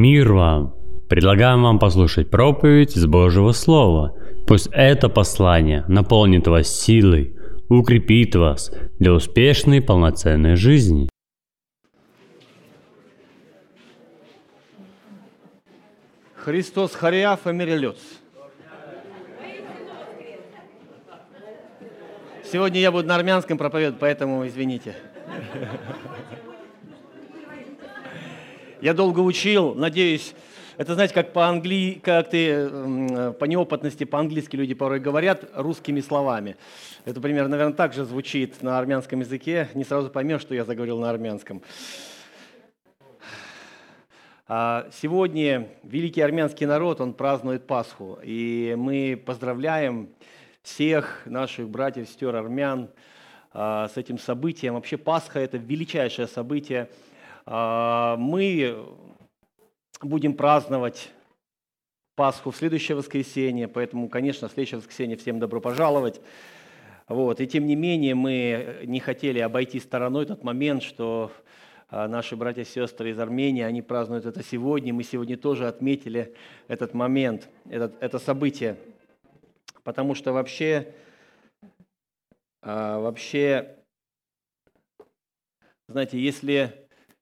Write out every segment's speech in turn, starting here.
Мир вам! Предлагаем вам послушать проповедь из Божьего Слова. Пусть это послание наполнит вас силой, укрепит вас для успешной полноценной жизни. Христос Хариаф Эмирелюц. Сегодня я буду на армянском проповедовать, поэтому извините. Я долго учил, надеюсь, это, знаете, как по неопытности по-английски люди порой говорят русскими словами. Это примерно, наверное, так же звучит на армянском языке. Не сразу поймешь, что я заговорил на армянском. Сегодня великий армянский народ, он празднует Пасху. И мы поздравляем всех наших братьев, сестер армян с этим событием. Вообще Пасха – это величайшее событие. Мы будем праздновать Пасху в следующее воскресенье, поэтому, конечно, в следующее воскресенье всем добро пожаловать. И тем не менее мы не хотели обойти стороной тот момент, что наши братья и сестры из Армении, они празднуют это сегодня. Мы сегодня тоже отметили этот момент, это событие. Потому что вообще, знаете, если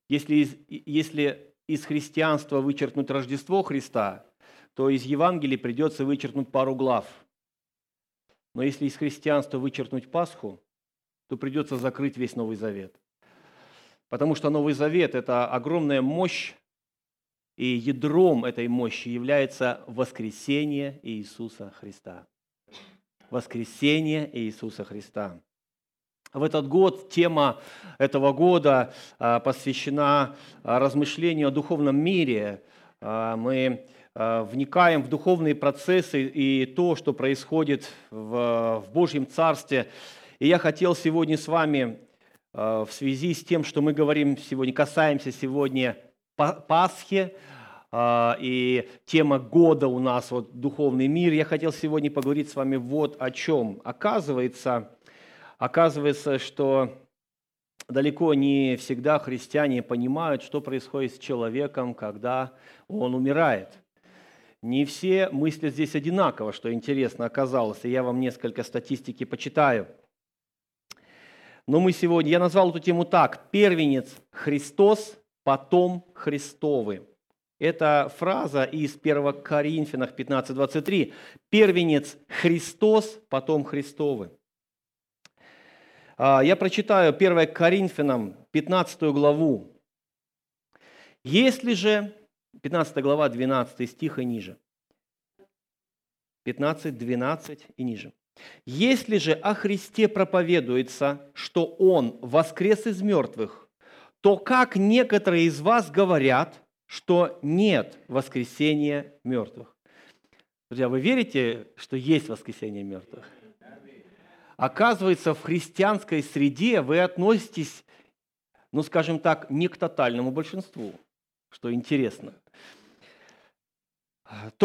из христианства вычеркнуть Рождество Христа, то из Евангелия придется вычеркнуть пару глав. Но если из христианства вычеркнуть Пасху, то придется закрыть весь Новый Завет. Потому что Новый Завет – это огромная мощь, и ядром этой мощи является воскресение Иисуса Христа. Воскресение Иисуса Христа. В этот год тема этого года посвящена размышлению о духовном мире. Мы вникаем в духовные процессы и то, что происходит в Божьем Царстве. И я хотел сегодня с вами в связи с тем, что мы говорим сегодня, касаемся сегодня Пасхи, и тема года у нас духовный мир, я хотел сегодня поговорить с вами вот о чем. Оказывается, что далеко не всегда христиане понимают, что происходит с человеком, когда он умирает. Не все мыслят здесь одинаково, что интересно оказалось, и я вам несколько статистики почитаю. Но я назвал эту тему так: «Первенец Христос, потом Христовы». Это фраза из 1 Коринфянам 15:23. «Первенец Христос, потом Христовы». Я прочитаю 1 Коринфянам 15 главу. «Если же...» 15 глава, 12 стих и ниже. 15, 12 и ниже. «Если же о Христе проповедуется, что Он воскрес из мертвых, то как некоторые из вас говорят, что нет воскресения мертвых?» Друзья, вы верите, что есть воскресение мертвых? Оказывается, в христианской среде вы относитесь, скажем так, не к тотальному большинству, что интересно. То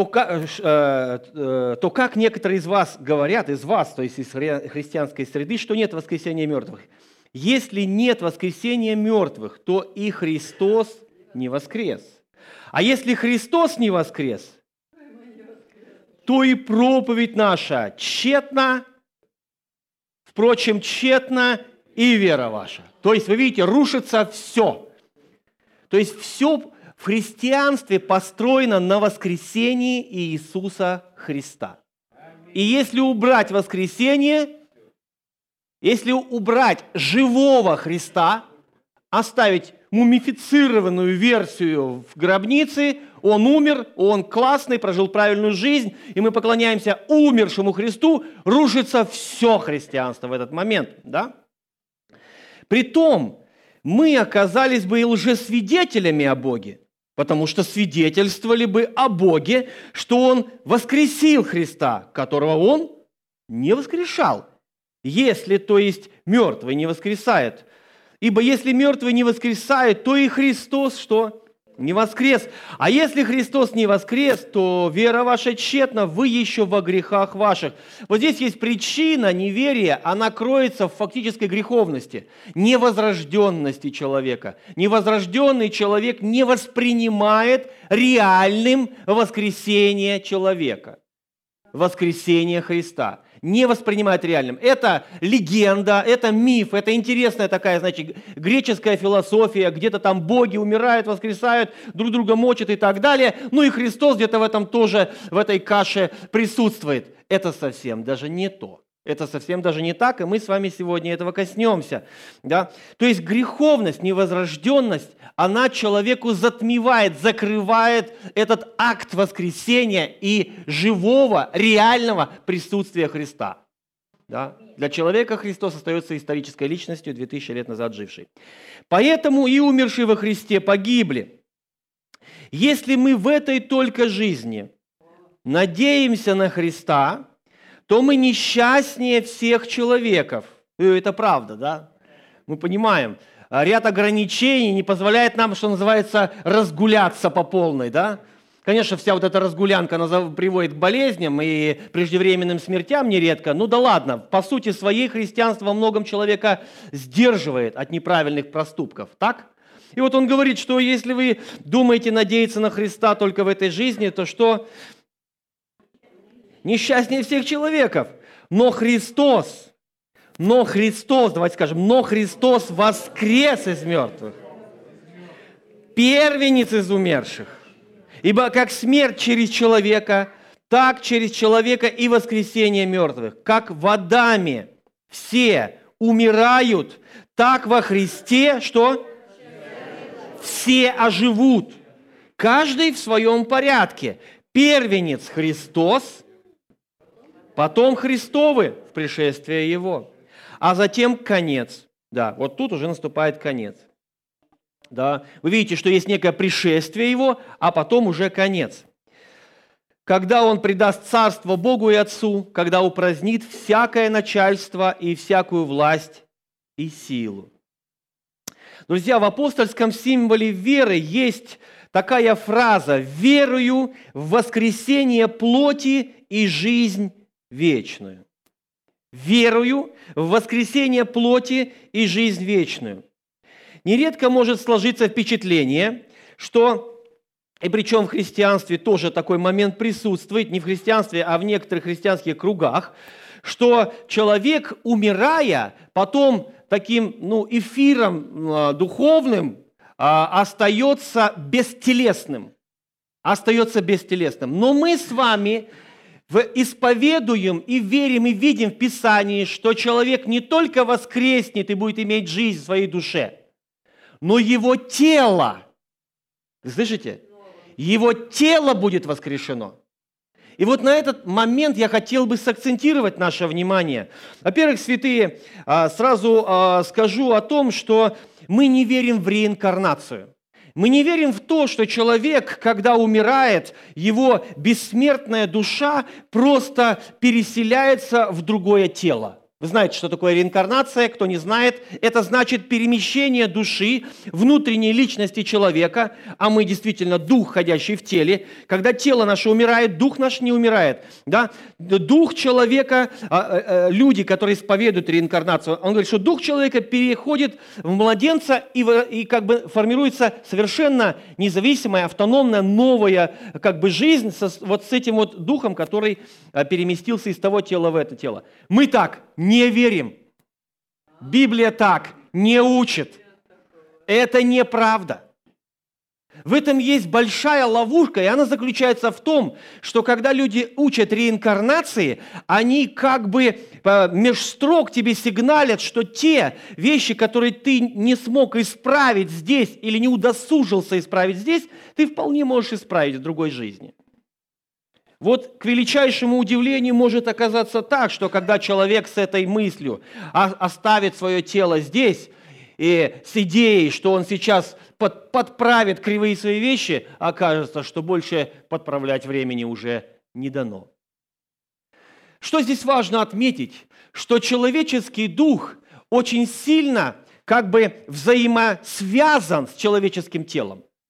как некоторые из вас говорят, то есть из христианской среды, что нет воскресения мертвых. Если нет воскресения мертвых, то и Христос не воскрес. А если Христос не воскрес, то и проповедь наша тщетна, впрочем, тщетна и вера ваша. То есть, вы видите, рушится все. То есть, все в христианстве построено на воскресении Иисуса Христа. И если убрать воскресение, если убрать живого Христа, оставить мумифицированную версию в гробнице, он умер, он классный, прожил правильную жизнь, и мы поклоняемся умершему Христу, рушится все христианство в этот момент. Да? Притом, мы оказались бы и лжесвидетелями о Боге, потому что свидетельствовали бы о Боге, что Он воскресил Христа, которого Он не воскрешал, если, то есть, мертвый не воскресает. Ибо если мертвый не воскресает, то и Христос что? Не воскрес. А если Христос не воскрес, то вера ваша тщетна, вы еще во грехах ваших. Вот здесь есть причина неверия, она кроется в фактической греховности, невозрожденности человека. Невозрожденный человек не воспринимает реальным воскресение человека, воскресение Христа. Не воспринимает реальным. Это легенда, это миф, это интересная такая, значит, греческая философия, где-то там боги умирают, воскресают, друг друга мочат и так далее. Ну и Христос где-то в этом тоже, в этой каше присутствует. Это совсем даже не то. Это совсем даже не так, и мы с вами сегодня этого коснемся. Да? То есть греховность, невозрожденность, она человеку затмевает, закрывает этот акт воскресения и живого, реального присутствия Христа. Да? Для человека Христос остается исторической личностью, 2000 лет назад жившей. Поэтому и умершие во Христе погибли. Если мы в этой только жизни надеемся на Христа, то мы несчастнее всех человеков. И это правда, да? Мы понимаем. Ряд ограничений не позволяет нам, что называется, разгуляться по полной, да? Конечно, вся вот эта разгулянка, она приводит к болезням и преждевременным смертям нередко. Ну да ладно, по сути своей христианство во многом человека сдерживает от неправильных проступков, так? И вот он говорит, что если вы думаете надеяться на Христа только в этой жизни, то что? Несчастнее всех человеков. Но Христос, давайте скажем, но Христос воскрес из мертвых. Первенец из умерших. Ибо как смерть через человека, так через человека и воскресение мертвых. Как в Адаме все умирают, так во Христе, что? Все оживут. Каждый в своем порядке. Первенец Христос, потом Христовы в пришествии Его, а затем конец. Да, вот тут уже наступает конец. Да, вы видите, что есть некое пришествие Его, а потом уже конец. Когда Он предаст царство Богу и Отцу, когда упразднит всякое начальство и всякую власть и силу. Друзья, в апостольском символе веры есть такая фраза: «Верую в воскресение плоти и жизнь вечную». Верую в воскресение плоти и жизнь вечную. Нередко может сложиться впечатление, что, и причем в христианстве тоже такой момент присутствует, не в христианстве, а в некоторых христианских кругах, что человек, умирая, потом таким эфиром духовным остается бестелесным. Но мы с вами исповедуем и верим, и видим в Писании, что человек не только воскреснет и будет иметь жизнь в своей душе, но его тело, слышите? Его тело будет воскрешено. И вот на этот момент я хотел бы сакцентировать наше внимание. Во-первых, святые, сразу скажу о том, что мы не верим в реинкарнацию. Мы не верим в то, что человек, когда умирает, его бессмертная душа просто переселяется в другое тело. Вы знаете, что такое реинкарнация, кто не знает, это значит перемещение души, внутренней личности человека, а мы действительно дух, ходящий в теле. Когда тело наше умирает, дух наш не умирает. Да? Дух человека, люди, которые исповедуют реинкарнацию, он говорит, что дух человека переходит в младенца и как бы формируется совершенно независимая, автономная, новая как бы жизнь вот с этим вот духом, который переместился из того тела в это тело. Мы так не верим. Библия так не учит. Это неправда. В этом есть большая ловушка, и она заключается в том, что когда люди учат реинкарнации, они как бы меж строк тебе сигналят, что те вещи, которые ты не смог исправить здесь или не удосужился исправить здесь, ты вполне можешь исправить в другой жизни. Вот к величайшему удивлению может оказаться так, что когда человек с этой мыслью оставит свое тело здесь, и с идеей, что он сейчас подправит кривые свои вещи, окажется, что больше подправлять времени уже не дано. Что здесь важно отметить? Что человеческий дух очень сильно как бы взаимосвязан с человеческим телом.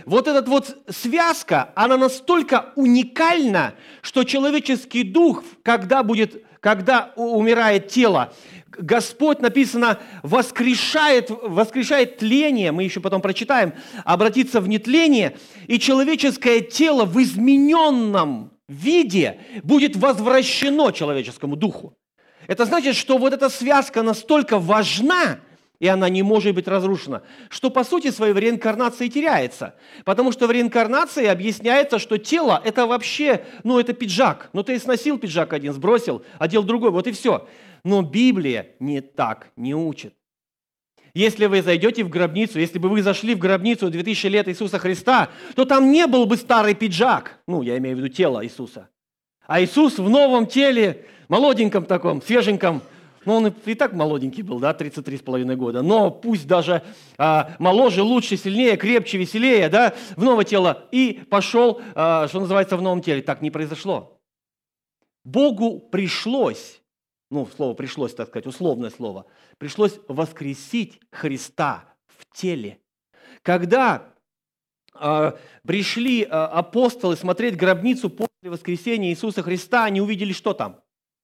вот эта вот связка, она настолько уникальна, что человеческий дух, когда умирает тело, Господь, написано, воскрешает тление, мы еще потом прочитаем, обратиться в нетление, и человеческое тело в измененном виде будет возвращено человеческому духу. Это значит, что вот эта связка настолько важна, и она не может быть разрушена, что по сути своей в реинкарнации теряется. Потому что в реинкарнации объясняется, что тело – это вообще, это пиджак. Ты сносил пиджак один, сбросил, одел другой, вот и все. Но Библия не учит. Если вы зайдете в гробницу, если бы вы зашли в гробницу 2000 лет Иисуса Христа, то там не был бы старый пиджак. Я имею в виду тело Иисуса. А Иисус в новом теле, молоденьком таком, свеженьком, он и так молоденький был, 33,5 года, но пусть даже моложе, лучше, сильнее, крепче, веселее, в новое тело, и пошел, что называется, в новом теле. Так не произошло. Богу пришлось, слово пришлось, так сказать, условное слово, пришлось воскресить Христа в теле. Когда пришли апостолы смотреть гробницу после воскресения Иисуса Христа, они увидели, что там?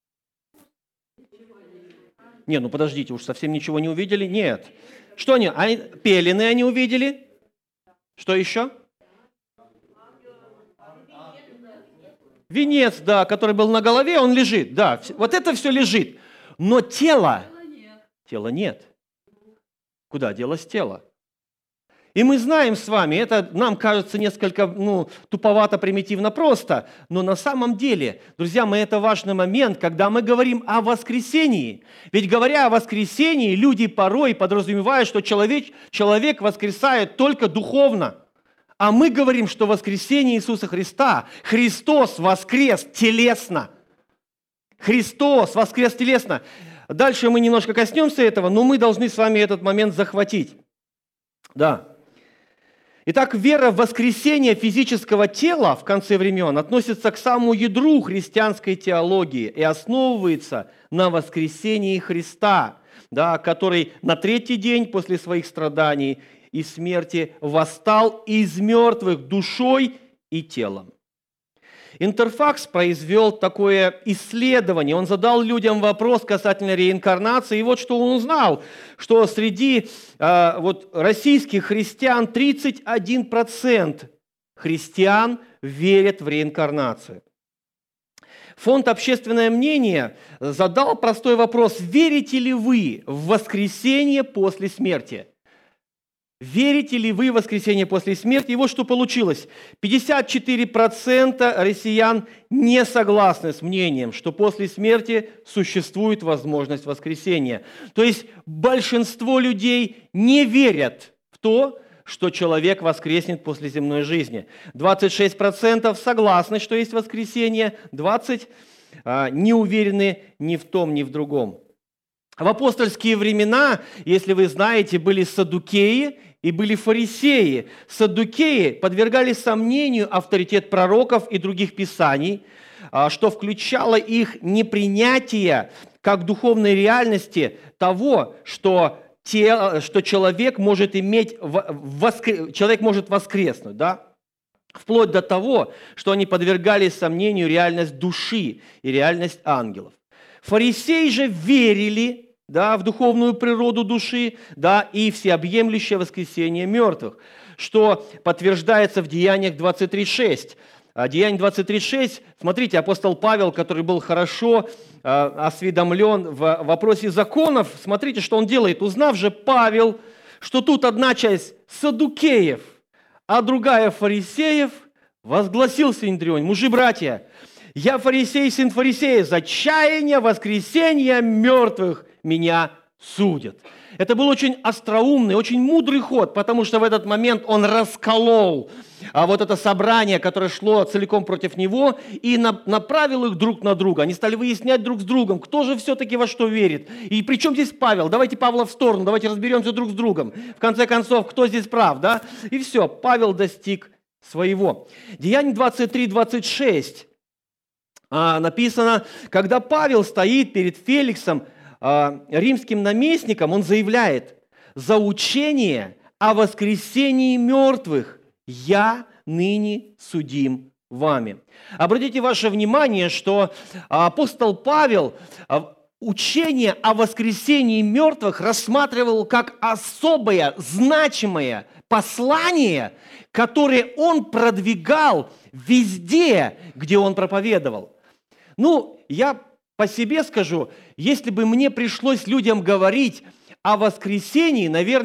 Подождите, уж совсем ничего не увидели? Нет. Что они? Пелены они увидели? Что еще? Венец, который был на голове, он лежит. Да, вот это все лежит. Но тела нет. Куда делось тело? И мы знаем с вами, это нам кажется несколько туповато, примитивно просто, но на самом деле, друзья мои, это важный момент, когда мы говорим о воскресении. Ведь говоря о воскресении, люди порой подразумевают, что человек воскресает только духовно. А мы говорим, что воскресение Иисуса Христа, Христос воскрес телесно. Христос воскрес телесно. Дальше мы немножко коснемся этого, но мы должны с вами этот момент захватить. Да. Итак, вера в воскресение физического тела в конце времен относится к самому ядру христианской теологии и основывается на воскресении Христа, который на третий день после своих страданий и смерти восстал из мертвых душой и телом. Интерфакс произвел такое исследование. Он задал людям вопрос касательно реинкарнации. И вот что он узнал, что среди российских христиан 31% христиан верят в реинкарнацию. Фонд «Общественное мнение» задал простой вопрос: верите ли вы в воскресение после смерти? Верите ли вы в воскресение после смерти? И вот что получилось. 54% россиян не согласны с мнением, что после смерти существует возможность воскресения. То есть большинство людей не верят в то, что человек воскреснет после земной жизни. 26% согласны, что есть воскресение, 20% не уверены ни в том, ни в другом. В апостольские времена, если вы знаете, были саддукеи и были фарисеи. Саддукеи подвергали сомнению авторитет пророков и других писаний, что включало их непринятие как духовной реальности того, что человек может человек может воскреснуть, вплоть до того, что они подвергали сомнению реальность души и реальность ангелов. Фарисеи же верили в духовную природу души, и всеобъемлющее воскресение мертвых, что подтверждается в Деяниях 23:6. Деяния 23:6, смотрите, апостол Павел, который был хорошо осведомлен в вопросе законов, смотрите, что он делает. Узнав же Павел, что тут одна часть саддукеев, а другая фарисеев, возгласил Синедрион: мужи-братья, я фарисей, сын фарисея, за чаяние воскресения мертвых меня судят. Это был очень остроумный, очень мудрый ход, потому что в этот момент он расколол вот это собрание, которое шло целиком против него, и направил их друг на друга. Они стали выяснять друг с другом, кто же все-таки во что верит. И при чем здесь Павел? Давайте Павла в сторону, давайте разберемся друг с другом. В конце концов, кто здесь прав, И все, Павел достиг своего. Деяния 23:26 написано, когда Павел стоит перед Феликсом, римским наместником, он заявляет: за учение о воскресении мертвых я ныне судим вами». Обратите ваше внимание, что апостол Павел учение о воскресении мертвых рассматривал как особое, значимое послание, которое он продвигал везде, где он проповедовал. Я по себе скажу, если бы мне пришлось людям говорить о воскресении,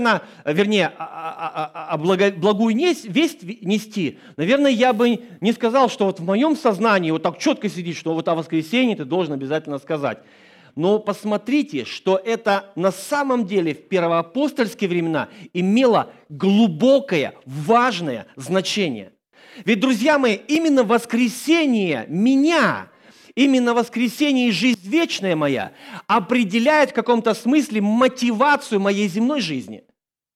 благую весть нести, наверное, я бы не сказал, что в моем сознании вот так четко сидит, что о воскресении ты должен обязательно сказать. Но посмотрите, что это на самом деле в первоапостольские времена имело глубокое, важное значение. Ведь, друзья мои, именно воскресение меня, именно воскресение и жизнь вечная моя определяет в каком-то смысле мотивацию моей земной жизни.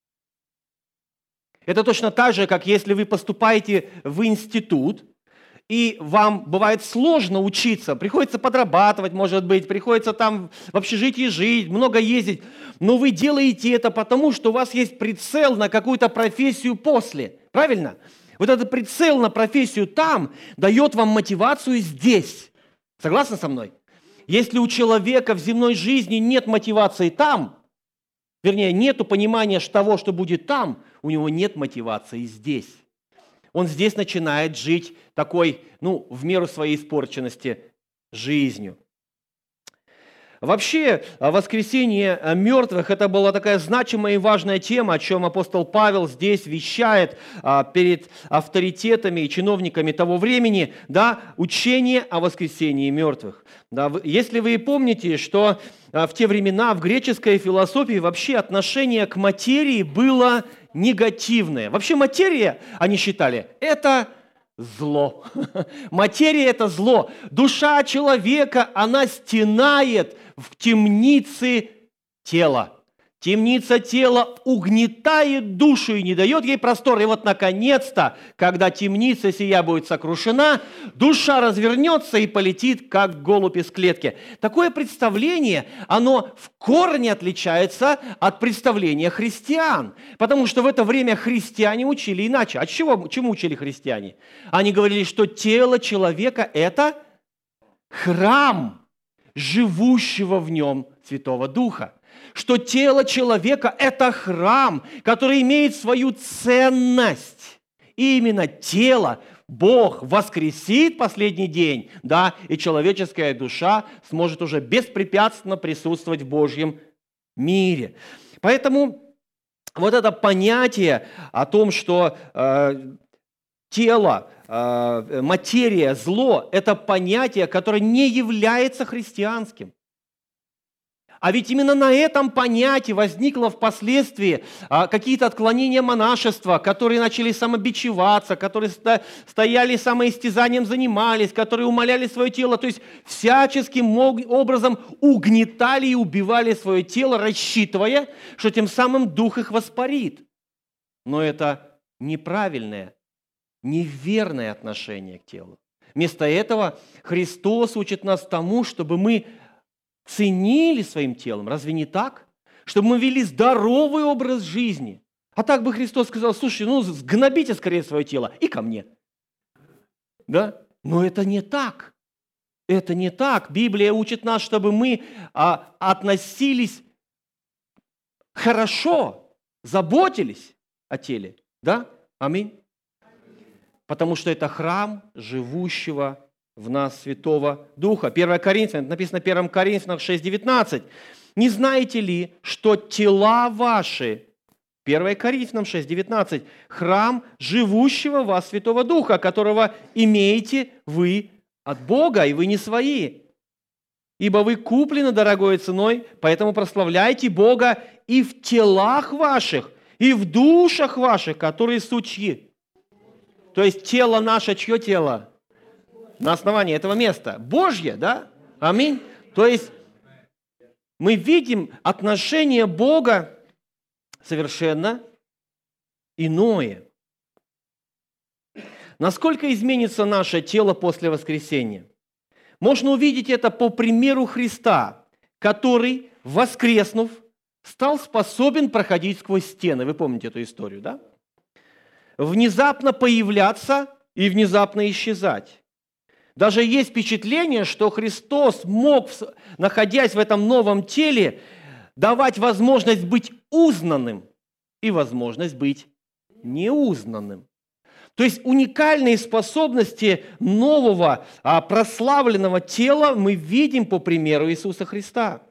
Это точно так же, как если вы поступаете в институт, и вам бывает сложно учиться, приходится подрабатывать, может быть, приходится там в общежитии жить, много ездить, но вы делаете это потому, что у вас есть прицел на какую-то профессию после, правильно? Вот этот прицел на профессию там дает вам мотивацию здесь. Согласны со мной? Если у человека в земной жизни нет мотивации там, нету понимания того, что будет там, у него нет мотивации здесь. Он здесь начинает жить такой, в меру своей испорченности жизнью. Вообще, воскресение мертвых – это была такая значимая и важная тема, о чем апостол Павел здесь вещает перед авторитетами и чиновниками того времени, учение о воскресении мертвых. Если вы помните, что в те времена в греческой философии вообще отношение к материи было негативное. Вообще материя, они считали, это зло. Материя – это зло. Душа человека, она стенает в темнице тела. Темница тела угнетает душу и не дает ей простор. И вот, наконец-то, когда темница сия будет сокрушена, душа развернется и полетит, как голубь из клетки. Такое представление, оно в корне отличается от представления христиан. Потому что в это время христиане учили иначе. А чему учили христиане? Они говорили, что тело человека – это храм живущего в нем Святого Духа. Что тело человека – это храм, который имеет свою ценность. И именно тело Бог воскресит в последний день, и человеческая душа сможет уже беспрепятственно присутствовать в Божьем мире. Поэтому вот это понятие о том, что тело, материя, зло – это понятие, которое не является христианским. А ведь именно на этом понятии возникло впоследствии какие-то отклонения монашества, которые начали самобичеваться, которые стояли самоистязанием, занимались, которые умаляли свое тело, то есть всяческим образом угнетали и убивали свое тело, рассчитывая, что тем самым дух их воспарит. Но это неправильное, неверное отношение к телу. Вместо этого Христос учит нас тому, чтобы мы ценили своим телом. Разве не так? Чтобы мы вели здоровый образ жизни. А так бы Христос сказал: слушай, сгнобите скорее свое тело и ко мне. Но это не так. Это не так. Библия учит нас, чтобы мы относились хорошо, заботились о теле. Аминь. Потому что это храм живущего в нас Святого Духа. 1 Коринфянам, написано 1 Коринфянам 6:19. «Не знаете ли, что тела ваши...» 1 Коринфянам 6:19. «Храм живущего в вас Святого Духа, которого имеете вы от Бога, и вы не свои. Ибо вы куплены дорогой ценой, поэтому прославляйте Бога и в телах ваших, и в душах ваших, которые суть чьи». То есть тело наше, чье тело? На основании этого места. Божье, Аминь. То есть мы видим отношение Бога совершенно иное. Насколько изменится наше тело после воскресения? Можно увидеть это по примеру Христа, который, воскреснув, стал способен проходить сквозь стены. Вы помните эту историю, внезапно появляться и внезапно исчезать. Даже есть впечатление, что Христос мог, находясь в этом новом теле, давать возможность быть узнанным и возможность быть неузнанным. То есть уникальные способности нового, прославленного тела мы видим по примеру Иисуса Христа.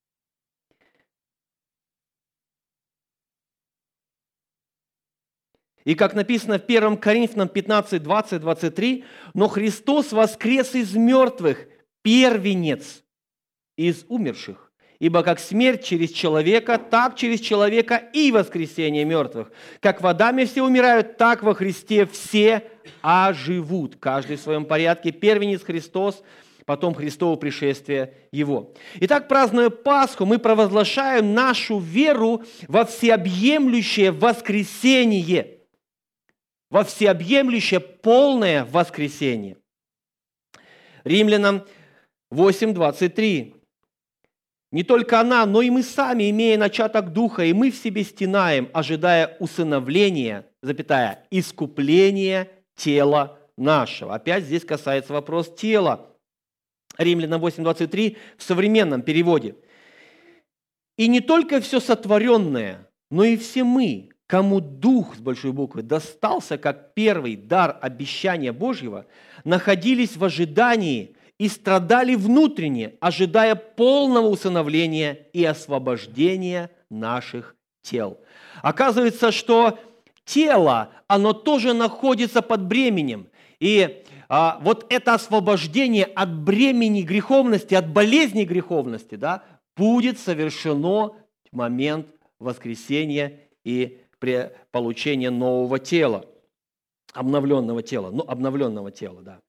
И как написано в 1 Коринфянам 15, 20, 23, «Но Христос воскрес из мертвых, первенец из умерших. Ибо как смерть через человека, так через человека и воскресение мертвых. Как в Адаме все умирают, так во Христе все оживут». Каждый в своем порядке. Первенец Христос, потом Христово пришествие Его. Итак, празднуя Пасху, мы провозглашаем нашу веру во всеобъемлющее воскресение. Во всеобъемлющее полное воскресение. Римлянам 8:23. «Не только она, но и мы сами, имея начаток Духа, и мы в себе стенаем, ожидая усыновления, искупления тела нашего». Опять здесь касается вопрос тела. Римлянам 8:23 в современном переводе. «И не только все сотворенное, но и все мы, кому Дух, с большой буквы, достался как первый дар обещания Божьего, находились в ожидании и страдали внутренне, ожидая полного усыновления и освобождения наших тел». Оказывается, что тело, оно тоже находится под бременем. И вот это освобождение от бремени греховности, от болезни греховности, да, будет совершено в момент воскресения и при получении нового тела, обновленного тела, да.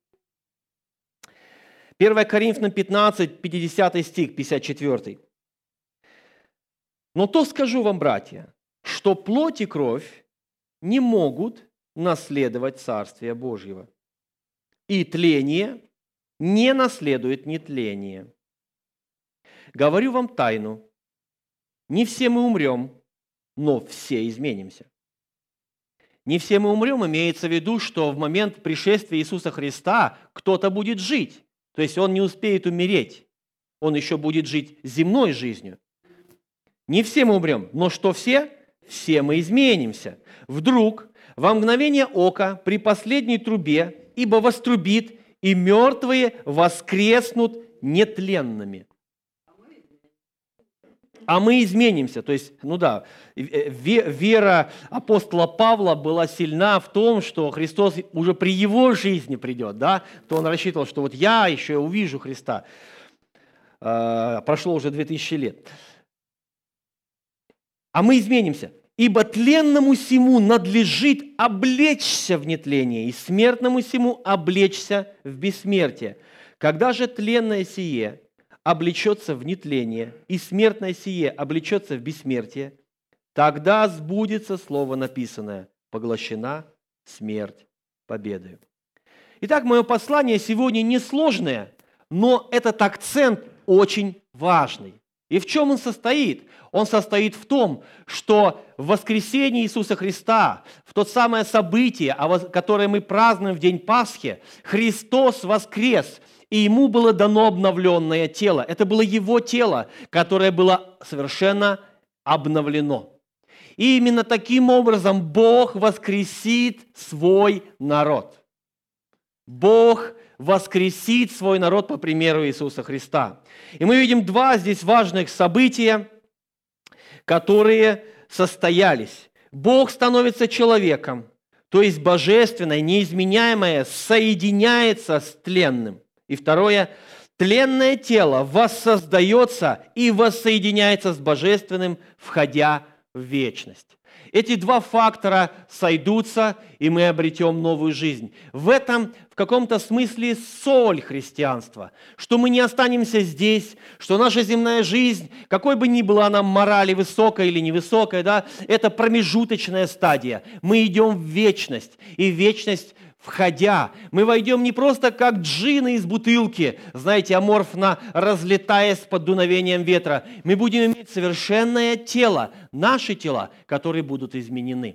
1 Коринфянам 15, 50 стих, 54. «Но то скажу вам, братья, что плоть и кровь не могут наследовать Царствие Божьего, и тление не наследует нетление. Говорю вам тайну, не все мы умрем, но все изменимся». Не все мы умрем, имеется в виду, что в момент пришествия Иисуса Христа кто-то будет жить. То есть он не успеет умереть, он еще будет жить земной жизнью. Не все мы умрем, но что все? Все мы изменимся. Вдруг, во мгновение ока, при последней трубе, ибо вострубит, и мертвые воскреснут нетленными. А мы изменимся. То есть, вера апостола Павла была сильна в том, что Христос уже при его жизни придет, да? То он рассчитывал, что вот я еще увижу Христа. Прошло уже 2000 лет. А мы изменимся. «Ибо тленному сему надлежит облечься в нетление, и смертному сему облечься в бессмертие. Когда же тленное сие облечется в нетление, и смертное сие облечется в бессмертие, тогда сбудется слово написанное: поглощена смерть победою». Итак, мое послание сегодня несложное, но этот акцент очень важный. И в чем он состоит? Он состоит в том, что в воскресении Иисуса Христа, в то самое событие, которое мы празднуем в день Пасхи, Христос воскрес, и Ему было дано обновленное тело. Это было Его тело, которое было совершенно обновлено. И именно таким образом Бог воскресит свой народ. Бог воскресит свой народ по примеру Иисуса Христа. И мы видим два здесь важных события, которые состоялись. Бог становится человеком, то есть божественное, неизменяемое соединяется с тленным. И второе, тленное тело воссоздается и воссоединяется с божественным, входя в вечность. Эти два фактора сойдутся, и мы обретем новую жизнь. В этом, в каком-то смысле, соль христианства, что мы не останемся здесь, что наша земная жизнь, какой бы ни была она морали, высокая или невысокая, да, это промежуточная стадия. Мы идем в вечность, и в вечность входя, мы войдем не просто как джинны из бутылки, знаете, аморфно разлетаясь под дуновением ветра. Мы будем иметь совершенное тело, наши тела, которые будут изменены.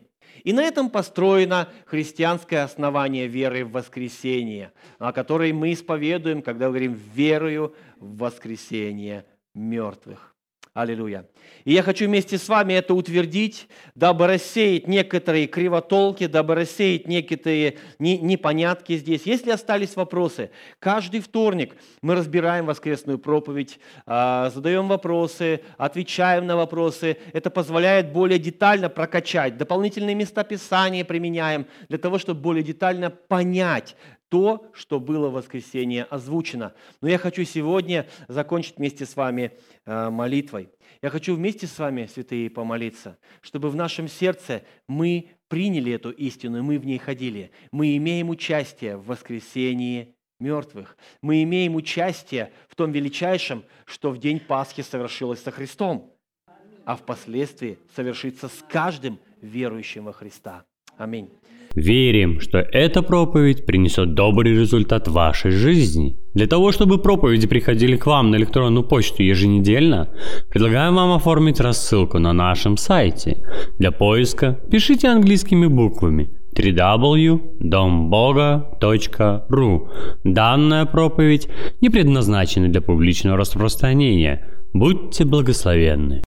И на этом построено христианское основание веры в воскресение, о которой мы исповедуем, когда говорим «верую в воскресение мертвых». Аллилуйя. И я хочу вместе с вами это утвердить, дабы рассеять некоторые кривотолки, дабы рассеять некоторые непонятки здесь. Если остались вопросы, каждый вторник мы разбираем воскресную проповедь, задаем вопросы, отвечаем на вопросы. Это позволяет более детально прокачать, дополнительные места Писания применяем для того, чтобы более детально понять то, что было в воскресенье озвучено. Но я хочу сегодня закончить вместе с вами молитвой. Я хочу вместе с вами, святые, помолиться, чтобы в нашем сердце мы приняли эту истину, и мы в ней ходили. Мы имеем участие в воскресении мертвых. Мы имеем участие в том величайшем, что в день Пасхи совершилось со Христом, а впоследствии совершится с каждым верующим во Христа. Аминь. Верим, что эта проповедь принесет добрый результат в вашей жизни. Для того, чтобы проповеди приходили к вам на электронную почту еженедельно, предлагаем вам оформить рассылку на нашем сайте. Для поиска пишите английскими буквами www.domboga.ru. Данная проповедь не предназначена для публичного распространения. Будьте благословенны.